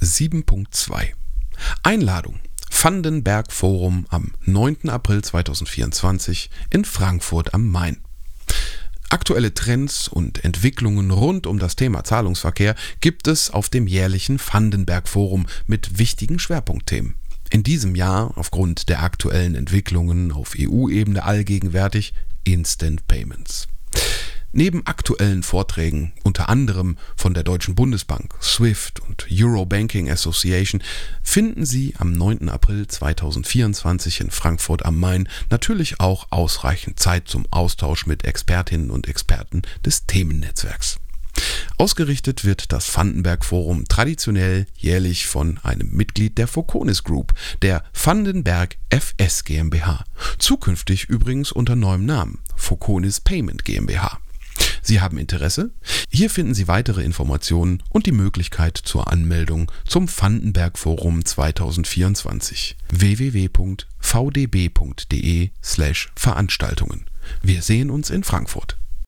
7.2 Einladung Vandenberg Forum am 9. April 2024 in Frankfurt am Main. Aktuelle Trends und Entwicklungen rund um das Thema Zahlungsverkehr gibt es auf dem jährlichen Vandenberg Forum mit wichtigen Schwerpunktthemen. In diesem Jahr aufgrund der aktuellen Entwicklungen auf EU-Ebene allgegenwärtig Instant Payments. Neben aktuellen Vorträgen, unter anderem von der Deutschen Bundesbank, SWIFT und Eurobanking Association, finden Sie am 9. April 2024 in Frankfurt am Main natürlich auch ausreichend Zeit zum Austausch mit Expertinnen und Experten des Themennetzwerks. Ausgerichtet wird das Vandenberg Forum traditionell jährlich von einem Mitglied der Foconis Group, der Vandenberg FS GmbH, zukünftig übrigens unter neuem Namen Foconis Payment GmbH. Sie haben Interesse? Hier finden Sie weitere Informationen und die Möglichkeit zur Anmeldung zum Vandenberg Forum 2024 www.vdb.de/Veranstaltungen. Wir sehen uns in Frankfurt.